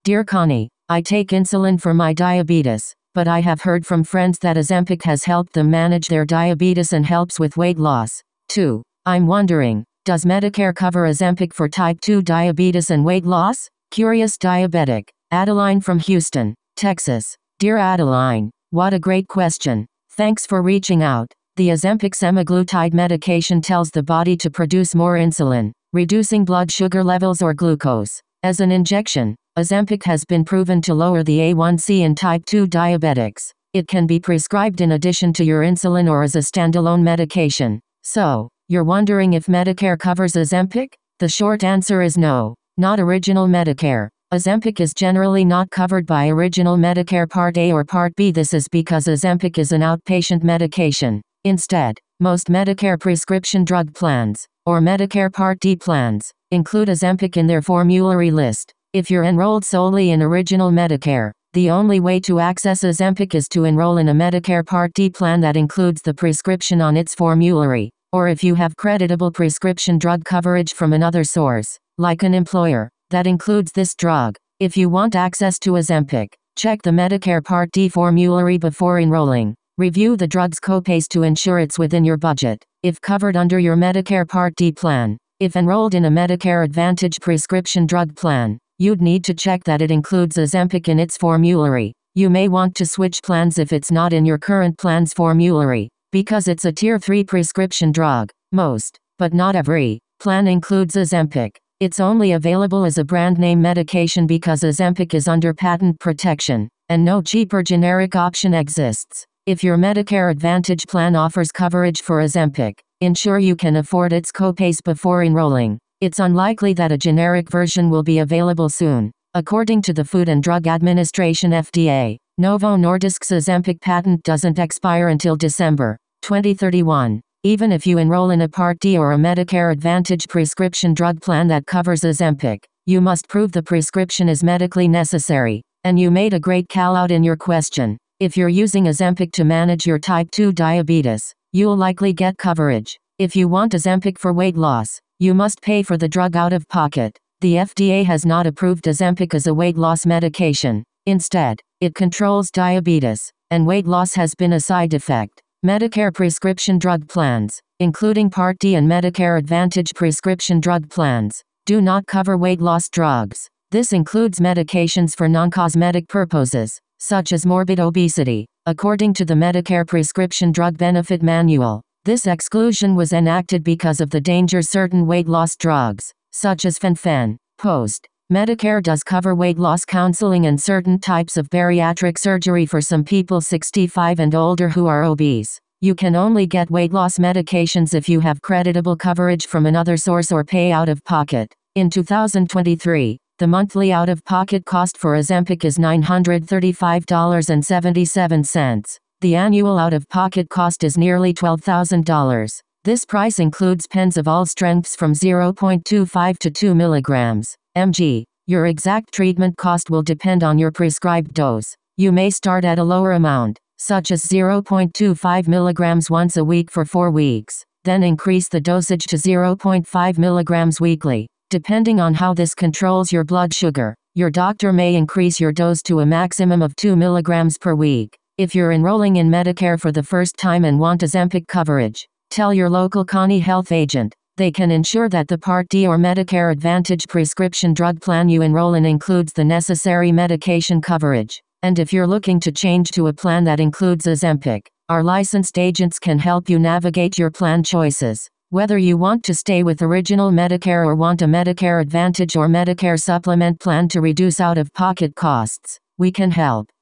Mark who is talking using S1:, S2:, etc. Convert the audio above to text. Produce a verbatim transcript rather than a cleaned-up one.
S1: Dear Connie, I take insulin for my diabetes, but I have heard from friends that Ozempic has helped them manage their diabetes and helps with weight loss, too. I'm wondering, does Medicare cover Ozempic for type two diabetes and weight loss? Curious Diabetic. Adeline from Houston, Texas. Dear Adeline, what a great question. Thanks for reaching out. The Ozempic semaglutide medication tells the body to produce more insulin, reducing blood sugar levels or glucose. As an injection, Ozempic has been proven to lower the A one C in type two diabetics. It can be prescribed in addition to your insulin or as a standalone medication. So, you're wondering if Medicare covers Ozempic? The short answer is no, not original Medicare. Ozempic is generally not covered by original Medicare Part A or Part B. This is because Ozempic is an outpatient medication. Instead, most Medicare prescription drug plans, or Medicare Part D plans, include Ozempic in their formulary list. If you're enrolled solely in original Medicare, the only way to access Ozempic is to enroll in a Medicare Part D plan that includes the prescription on its formulary, or if you have creditable prescription drug coverage from another source, like an employer, that includes this drug. If you want access to Ozempic, check the Medicare Part D formulary before enrolling. Review the drug's copays to ensure it's within your budget. If covered under your Medicare Part D plan, if enrolled in a Medicare Advantage prescription drug plan, you'd need to check that it includes Ozempic in its formulary. You may want to switch plans if it's not in your current plan's formulary, because it's a Tier three prescription drug. Most, but not every, plan includes Ozempic. It's only available as a brand name medication because Ozempic is under patent protection, and no cheaper generic option exists. If your Medicare Advantage plan offers coverage for Ozempic, ensure you can afford its copays before enrolling. It's unlikely that a generic version will be available soon. According to the Food and Drug Administration F D A, Novo Nordisk's Ozempic patent doesn't expire until December twenty thirty-one. Even if you enroll in a Part D or a Medicare Advantage prescription drug plan that covers Ozempic, you must prove the prescription is medically necessary. And you made a great call-out in your question. If you're using Ozempic to manage your type two diabetes, you'll likely get coverage. If you want Ozempic for weight loss, you must pay for the drug out of pocket. The F D A has not approved Ozempic as a weight loss medication. Instead, it controls diabetes, and weight loss has been a side effect. Medicare prescription drug plans, including Part D and Medicare Advantage prescription drug plans, do not cover weight loss drugs. This includes medications for non-cosmetic purposes, such as morbid obesity. According to the Medicare Prescription Drug Benefit Manual, this exclusion was enacted because of the danger certain weight loss drugs, such as fen-phen, pose. Medicare does cover weight loss counseling and certain types of bariatric surgery for some people sixty-five and older who are obese. You can only get weight loss medications if you have creditable coverage from another source or pay out of pocket. In two thousand twenty-three, the monthly out-of-pocket cost for Ozempic is nine hundred thirty-five dollars and seventy-seven cents. The annual out-of-pocket cost is nearly twelve thousand dollars. This price includes pens of all strengths from zero point two five to two milligrams per milligram. Your exact treatment cost will depend on your prescribed dose. You may start at a lower amount, such as zero point two five milligrams once a week for four weeks, then increase the dosage to zero point five milligrams weekly. Depending on how this controls your blood sugar, your doctor may increase your dose to a maximum of two milligrams per week. If you're enrolling in Medicare for the first time and want Ozempic coverage, tell your local Connie Health agent. They can ensure that the Part D or Medicare Advantage prescription drug plan you enroll in includes the necessary medication coverage. And if you're looking to change to a plan that includes Ozempic, our licensed agents can help you navigate your plan choices. Whether you want to stay with original Medicare or want a Medicare Advantage or Medicare Supplement plan to reduce out-of-pocket costs, we can help.